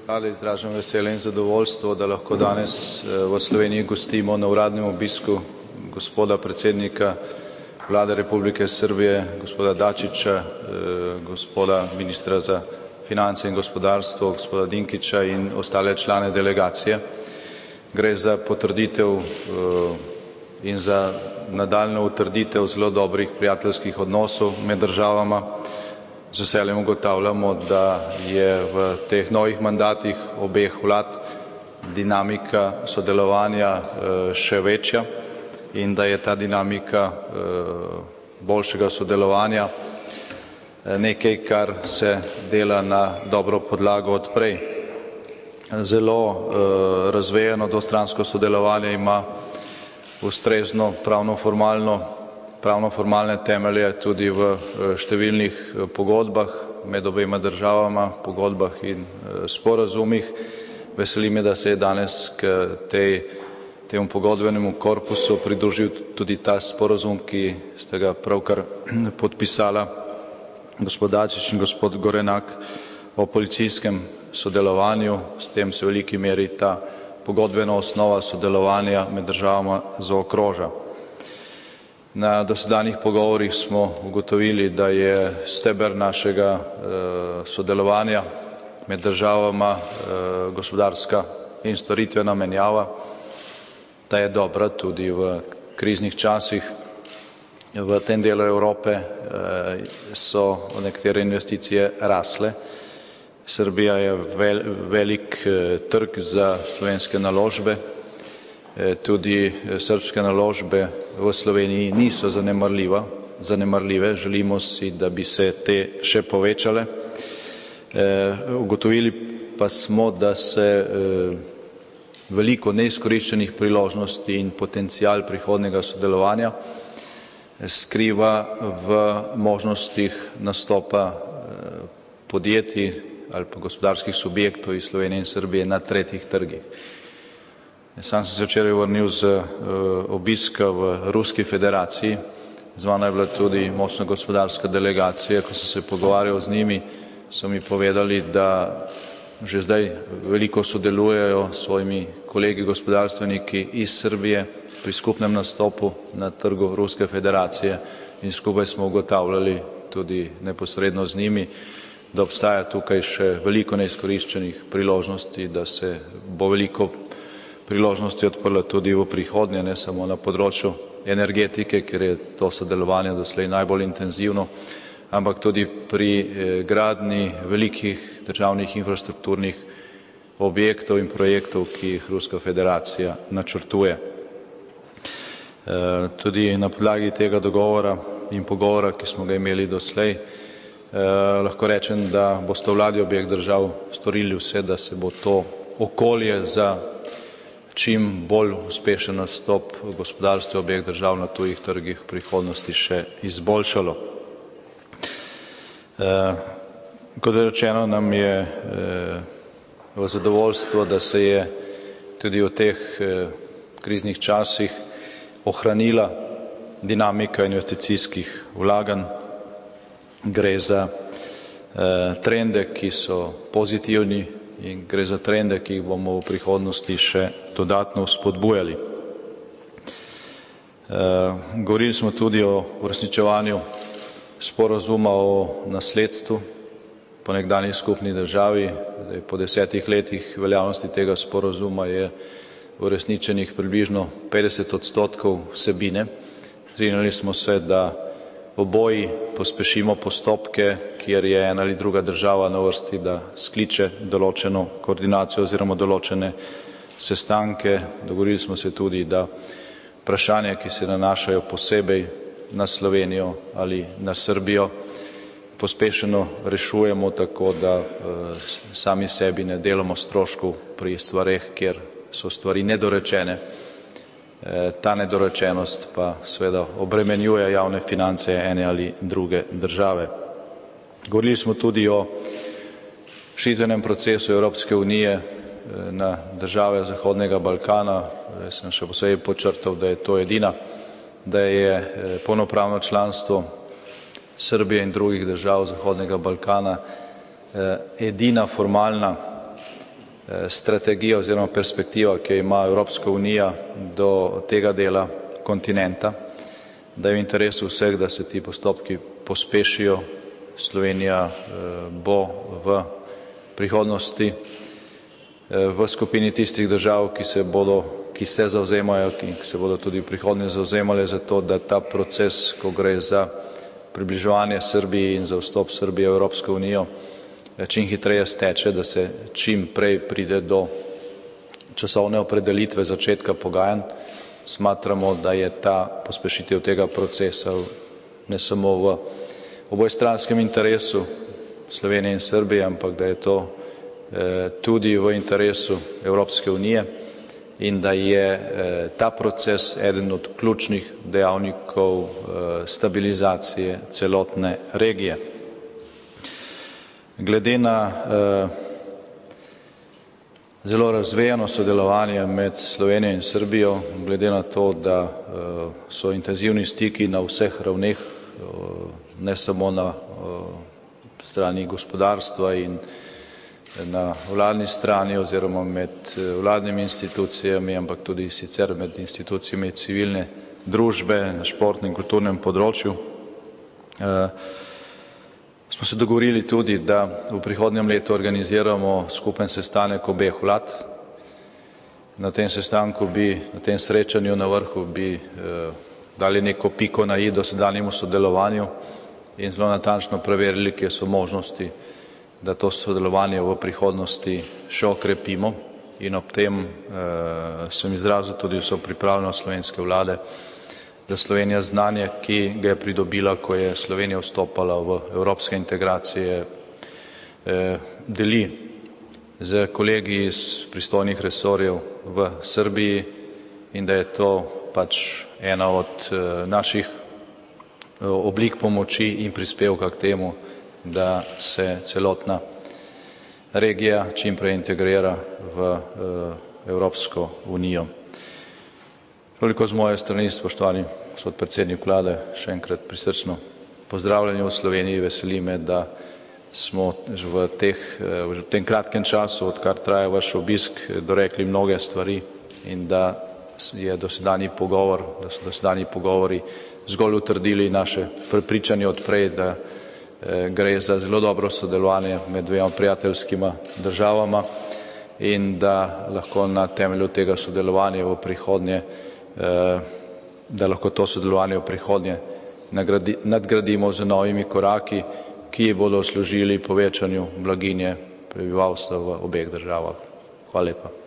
Vlade izražam veselje in zadovoljstvo, da lahko danes v Sloveniji gostimo na uradnem obisku gospoda predsednika Vlade Republike Srbije, gospoda Dačića, gospoda ministra za finance in gospodarstvo, gospoda Dinkića in ostale člane delegacije. Gre za potrditev in za nadaljnjo utrditev zelo dobrih prijateljskih odnosov med državama. Z veseljem ugotavljamo, da je v teh novih mandatih obeh vlad dinamika sodelovanja še večja in da je ta dinamika boljšega sodelovanja nekaj, kar se dela na dobro podlago od prej. Zelo razvejeno dvostransko sodelovanje ima ustrezno pravno-formalne temelje tudi v številnih pogodbah med obema državama, pogodbah in sporazumih. Veseli me, da se je danes k temu pogodbenemu korpusu pridružil tudi ta sporazum, ki ste ga pravkar podpisala gospod Dačić in gospod Gorenak o policijskem sodelovanju. S tem se v veliki meri ta pogodbena osnova sodelovanja med državama zaokroža. Na dosedanjih pogovorih smo ugotovili, da je steber našega sodelovanja med državama gospodarska in storitvena menjava. Ta je dobra tudi v kriznih časih. V tem delu Evrope so nekatere investicije rasle. Srbija je velik trg za slovenske naložbe. Tudi srbske naložbe v Sloveniji niso zanemarljive, želimo si, da bi se te še povečale. Ugotovili pa smo, da se veliko neizkoriščenih priložnosti in potencial prihodnjega sodelovanja skriva v možnostih nastopa podjetij ali pa gospodarskih subjektov iz Slovenije in Srbije na tretjih trgih. Sam sem se včeraj vrnil z obiska v Ruski federaciji, z mano je bila tudi močna gospodarska delegacija. Ko sem se pogovarjal z njimi, so mi povedali, da že zdaj veliko sodelujejo s svojimi kolegi gospodarstveniki iz Srbije pri skupnem nastopu na trgu Ruske federacije in skupaj smo ugotavljali tudi neposredno z njimi, da obstaja tukaj še veliko neizkoriščenih priložnosti, da se bo veliko priložnosti odprlo tudi v prihodnje, ne samo na področju energetike, ker je to sodelovanje doslej najbolj intenzivno, ampak tudi pri gradnji velikih državnih infrastrukturnih objektov in projektov, ki jih Ruska federacija načrtuje. Tudi na podlagi tega dogovora in pogovora, ki smo ga imeli doslej, lahko rečem, da boste vladi obeh držav storili vse, da se bo to okolje za čim bolj uspešen nastop gospodarstva obeh držav na tujih trgih v prihodnosti še izboljšalo. Kot je rečeno, nam je v zadovoljstvo, da se je tudi v teh kriznih časih ohranila dinamika investicijskih vlaganj. Gre za trende, ki so pozitivni, in gre za trende, ki jih bomo v prihodnosti še dodatno vzpodbujali. Govorili smo tudi o uresničevanju sporazuma o nasledstvu po nekdanji skupni državi. Po 10 letih veljavnosti tega sporazuma je uresničenih približno 50% vsebine. Strinjali smo se, da oboji pospešimo postopke, kjer je ena ali druga država na vrsti, da skliče določeno koordinacijo oziroma določene sestanke. Dogovorili smo se tudi, da vprašanja, ki se nanašajo posebej na Slovenijo ali na Srbijo, pospešeno rešujemo tako, da sami sebi ne delamo stroškov pri stvareh, kjer so stvari nedorečene. Ta nedorečenost pa seveda obremenjuje javne finance ene ali druge države. Govorili smo tudi o širjenjem procesu Evropske unije na države Zahodnega Balkana. Sem še posebej podčrtal, da je to edina, da je polnopravno članstvo Srbije in drugih držav Zahodnega Balkana edina formalna strategija oziroma perspektiva, ki jo ima Evropska unija do tega dela kontinenta, da je v interesu vseh, da se ti postopki pospešijo. Slovenija bo v prihodnosti v skupini tistih držav, ki se zavzemajo, ki se bodo tudi v prihodnje zavzemale za to, da ta proces, ko gre za približevanje Srbiji in za vstop Srbije v Evropsko unijo, čim hitreje steče, da se čim prej pride do časovne opredelitve začetka pogajanj. Smatramo, da je ta pospešitev tega procesa ne samo v obojestranskem interesu Slovenije in Srbije, ampak da je to tudi v interesu Evropske unije in da je ta proces eden od ključnih dejavnikov stabilizacije celotne regije. Glede na zelo razvejano sodelovanje med Slovenijo in Srbijo, glede na to, da so intenzivni stiki na vseh ravneh, ne samo na strani gospodarstva in na vladni strani oziroma med vladnimi institucijami, ampak tudi sicer med institucijami civilne družbe na športnem in kulturnem področju, smo se dogovorili tudi, da v prihodnjem letu organiziramo skupen sestanek obeh vlad. Na tem sestanku na tem srečanju na vrhu bi dali neko piko na i dosedanjemu sodelovanju in zelo natančno preverili, kje so možnosti, da to sodelovanje v prihodnosti še okrepimo, in ob tem sem izrazil tudi vso pripravljenost slovenske vlade, da Slovenija znanje, ki ga je pridobila, ko je Slovenija vstopala v evropske integracije, deli s kolegi iz pristojnih resorjev v Srbiji in da je to pač ena od naših oblik pomoči in prispevka k temu, da se celotna regija čim prej integrira v Evropsko unijo. Toliko z moje strani, spoštovani gospod predsednik vlade, še enkrat prisrčno pozdravljeni v Sloveniji. Veseli me, da smo v tem kratkem času, odkar traja vaš obisk, dorekli mnoge stvari in da so dosedanji pogovori zgolj utrdili naše prepričanje od prej, da gre za zelo dobro sodelovanje med dvema prijateljskima državama in da lahko na temelju tega sodelovanja v prihodnje, da lahko to sodelovanje v prihodnje nadgradimo z novimi koraki, ki bodo služili povečanju blaginje prebivalstva v obeh državah. Hvala lepa.